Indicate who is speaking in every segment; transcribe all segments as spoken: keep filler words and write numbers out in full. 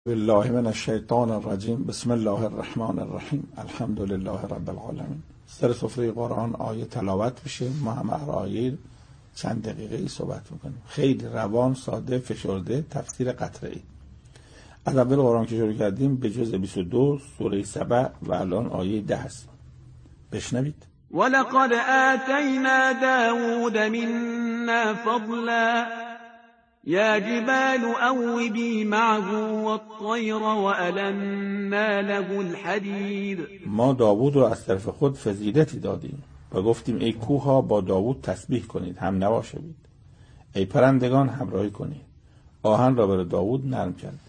Speaker 1: بالله من الشیطان الرجیم. بسم الله الرحمن الرحیم. الحمد لله رب العالمین. سر سفره قرآن آیه تلاوت بشه، ما هم هر آیه چند دقیقه ای صحبت میکنیم. خیلی روان، ساده، فشرده، تفسیر قطره ای. از اول قرآن که شروع کردیم به جز بیست و دو سوره سبع و الان آیه ده هست. بشنوید.
Speaker 2: ولقد آتینا داود منا فضلا یا جبال اوبی معه والطیر وألنا له الحدید.
Speaker 1: ما داوود رو از طرف خود فضیلتی دادیم و گفتیم ای کوها با داوود تسبیح کنید، هم نوا شوید. ای پرندگان همراهی کنید. آهن را بر داوود نرم کرد.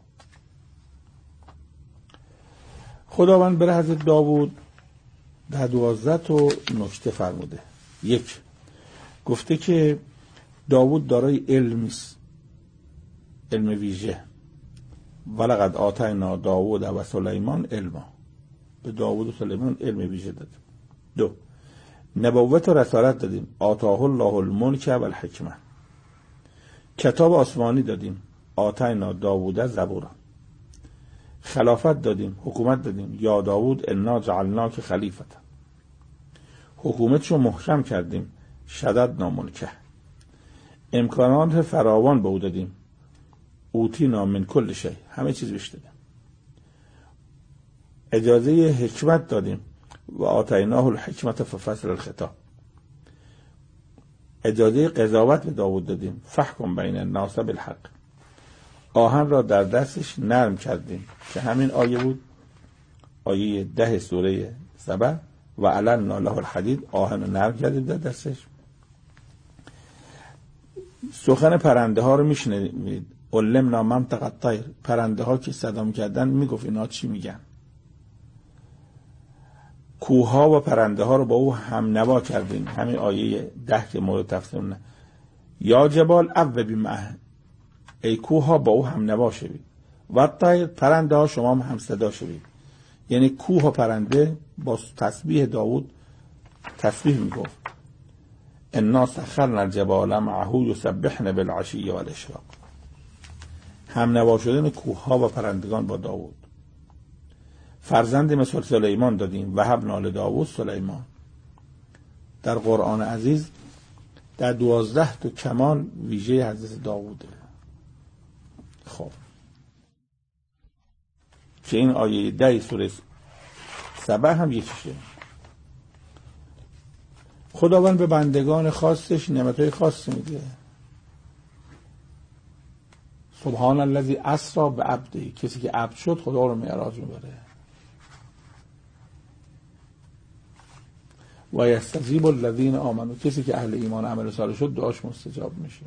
Speaker 1: خداوند بر حضرت داوود در دوازده تا نکته فرموده. یک، گفته که داوود دارای علمی است، علم ویژه. ولقد آتینا داوود و سلیمان علما. به داوود و سلیمان علم ویژه دادیم. دو، نبوت و رسالت دادیم. آتاه الله الملک و الحکمه. کتاب آسمانی دادیم. آتینا داوود زبورا. خلافت دادیم، حکومت دادیم. یا داوود انا جعلناک خلیفة. حکومتشو محکم کردیم. شددنا ملکه. امکانات فراوان به او دادیم. اوتینا من کل شی. همه چیز بهش دادیم. اجازه حکمت دادیم. و آتیناه الحکمت ففصل الخطاب. اجازه قضاوت به داوود دادیم. فحکم بین الناس بالحق. آهن را در دستش نرم کردیم که همین آیه بود، آیه ده سوره سبع. و ألنا له الحدید. آهن رو نرم کردیم در دستش. سخن پرنده ها رو میشنوید. علمنا منطق الطیر. پرنده ها که صدا میکردن میگفت اینا چی میگن. کوه ها و پرنده ها رو با او هم نوا کردیم. همین آیه ده که مورد تفسیر نه. یا جبال اوبی معه. ای کوه ها با او هم نوا شوید. و طیر، پرنده ها شما هم صدا شوید. یعنی کوه و پرنده با تسبیح داوود تسبیح میگفت. انا سخرنا الجبال معه یسبحن بالعشی والاشراق. هم نوا شدن کوه ها و پرندگان با داوود. فرزند مثل سلیمان دادیم. وهبنا لداوود سلیمان. در قرآن عزیز در دوازده تا کمال ویژه حضرت داووده. خب که این آیه ده سوره سبع هم یکیشه. خداوند به بندگان خاصش نعمتهای خاصی میده. سبحان الذی اسری بعبده. کسی که عبد شد خدا رو معراج میبره. و یستجیب الذین آمنوا. کسی که اهل ایمان عمل صالح شد دعاش مستجاب میشه.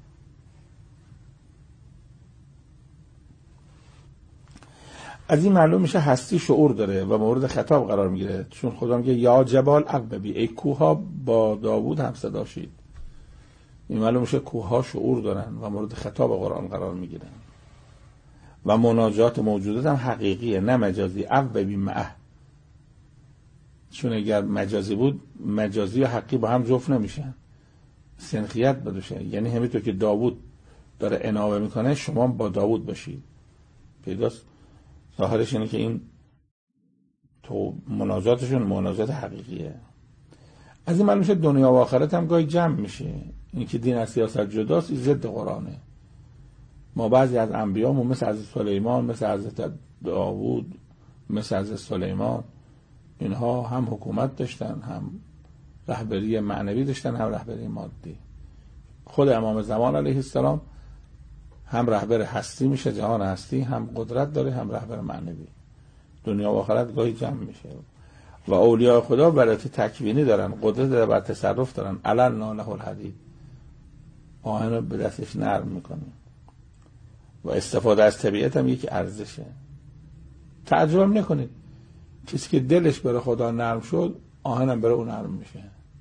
Speaker 1: از این معلوم میشه هستی شعور داره و مورد خطاب قرار میگیره، چون خدا میگه یا جبال اوبی. ای کوها با داوود هم صدا شید. این معلوم میشه کوها شعور دارن و مورد خطاب قرآن قرار میگیرن و مناجات موجودات هم حقیقیه نه مجازی. اوبی معه. چون اگر مجازی بود مجازی و حقیقی با هم جفت نمیشن، سنخیت بدوشه. یعنی همینطور که داوود داره انابه میکنه شما با داوود باشید. پیداست؟ ظاهرش اینه که این تو مناجاتشون مناجات حقیقیه. از این معلوم میشه دنیا و آخرت هم گاهی جمع میشه. این که دین از سیاست جداست ضد قرآنه. ما بعضی از انبیامون مثل حضرت سلیمان، مثل حضرت داوود، مثل حضرت سلیمان، اینها هم حکومت داشتن، هم رهبری معنوی داشتن، هم رهبری مادی. خود امام زمان علیه السلام هم رهبر هستی میشه، جهان هستی، هم قدرت داره، هم رهبر معنوی. دنیا و آخرت گاهی جمع میشه. و اولیاء خدا برات تکوینی دارن، قدرت داره، بر تصرف دارن. ألنا له الحدید. آهن رو به دستش نرم میکنه. و استفاده از طبیعت هم یک ارزشه. تعجب نکنید کسی که دلش برای خدا نرم شد آهن هم برای اون نرم میشه.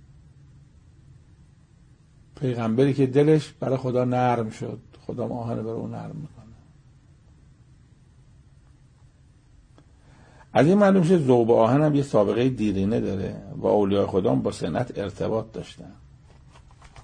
Speaker 1: پیغمبری که دلش برای خدا نرم شد خدا آهن برای اون نرم میکنه. از این معلوم شد ذوب آهن هم یه سابقه دیرینه داره و اولیاء خدا با سنت ارتباط داشتن.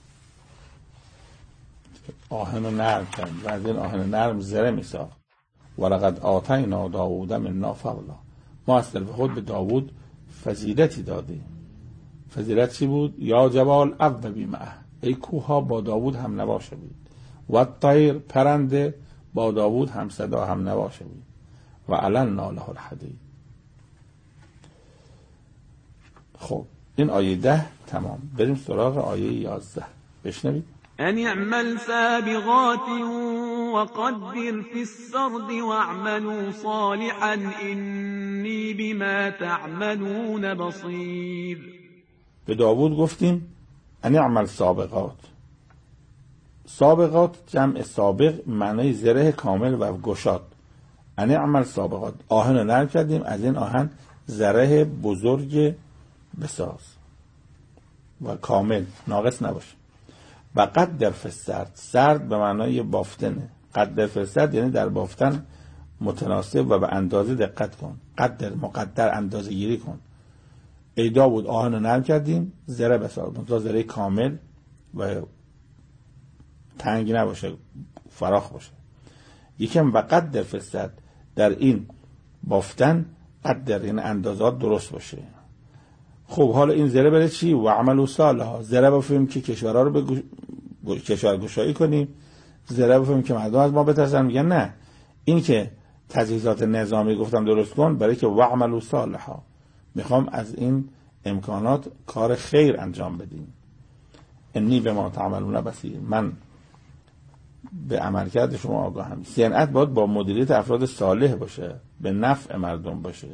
Speaker 1: آهن رو نرم کرد و از این آهن نرم زره میساخت. ولقد آتینا داوود منا فضلا. ما از طرف خود به داوود فضیلتی دادیم. فضیلت چی بود؟ یا جبال اوبی معه، ای کوها با داوود هم نوا شوید. و الطیر، پرنده با داوود هم صدا هم نوا شوید. و علنا له الحدید. خب این آیه ده تمام. بریم سراغ آیه یازده. بشنوید.
Speaker 2: ان اعمل سابغات وقدر في السرد واعملوا صالحا إني بما تعملون بصير.
Speaker 1: به داوود گفتیم ان اعمل سابغات. سابغات جمع سابق معنای زره کامل و گشاد. ان اعمل سابغات، آهن رو نرم کردیم، از این آهن زره بزرگ بساز و کامل، ناقص نباشه. و قدر فی السرد، سرد به معنای بافتنه. قدر فی السرد یعنی در بافتن متناسب و به اندازه دقت کن. قدر مقدر اندازه گیری کن. ای داوود آهن رو نرم کردیم، زره بساز، منتها زره کامل و تنگ نباشه، فراخ باشه. یکم و قدر فی السرد، در این بافتن قدر یعنی اندازات درست باشه. خب حالا این زره برای چی؟ و عملوا صالحا، زره بفهمیم که کشورها رو به کشورگشایی کنیم، زره بفهمیم که مردم از ما بترسن. میگن نه، این که تجهیزات نظامی گفتم درست کن برای که و عملوا صالحا، میخوام از این امکانات کار خیر انجام بدیم. انی بما تعملون بصیر، من به عملکرد شما آگاهم. صنعت باید با مدیریت افراد صالح باشه، به نفع مردم باشه.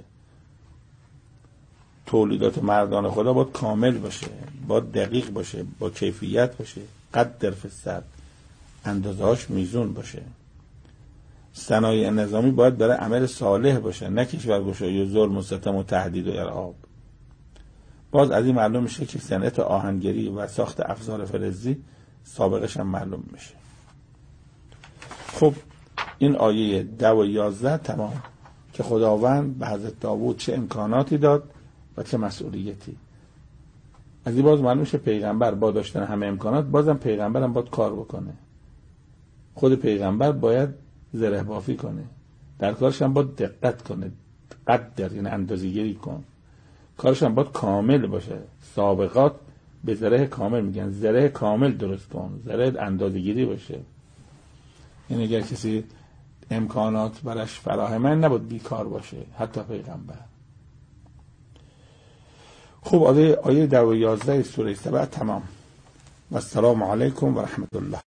Speaker 1: تولیدات مردان خدا باید کامل باشه، باید دقیق باشه، با کیفیت باشه. قدر فی السرد، اندازه‌هاش میزون باشه. صنایع نظامی باید برای عمل صالح باشه، نه کشورگشایی و ظلم و ستم و تهدید و ارعاب. باز از این معلوم میشه که صنعت آهنگری و ساخت افزار فلزی سابقش هم معلوم میشه. خب این آیه ده و یازده تمام که خداوند به حضرت داوود چه امکاناتی داد و چه مسئولیتی. از این باز معلوم میشه پیغمبر با داشتن همه امکانات بازم پیغمبر هم باید کار بکنه. خود پیغمبر باید زره بافی کنه، در کارش هم باید دقت کنه، قدر یعنی اندازه‌گیری کن، کارش هم باید کامل باشه. سابقات به زره کامل میگن، زره کامل درست کن، زره اندازه‌گیری باشه. یعنی اگر کسی امکانات براش فراهمه نباید بیکار باشه، حتی پیغمبر. خب آیه آیه ده و یازده سوره سبع تمام. و السلام علیکم و رحمت الله.